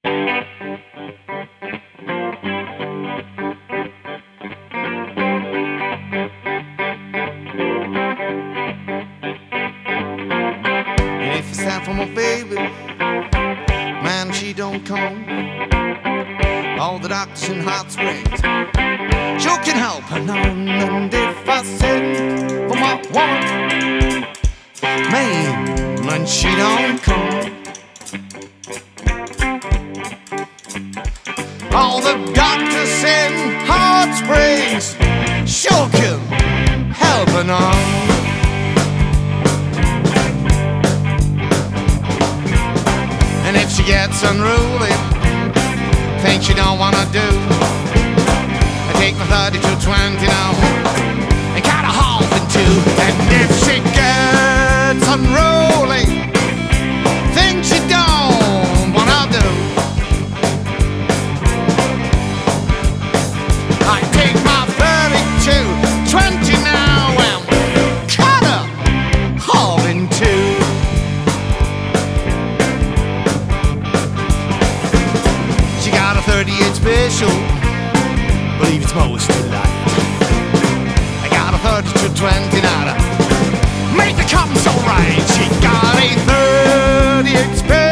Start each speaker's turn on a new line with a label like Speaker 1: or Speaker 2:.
Speaker 1: And if it's time for my baby, man, she don't come. All the doctors in Hot Springs sure can help her none. And if I send for my woman, man, and she don't come, all the doctors in Hot Springs sure can help her none. And if she gets unruly, things she don't wanna do, I take my 30 to 20 now and cut her half in two. And if she gets unruly, things she don't wanna do, I take my 30 to 20 now and cut her half in two. She got a 38 special, believe it's most light. I got a 30 to 20 now to make the come so right. She got a 38 special.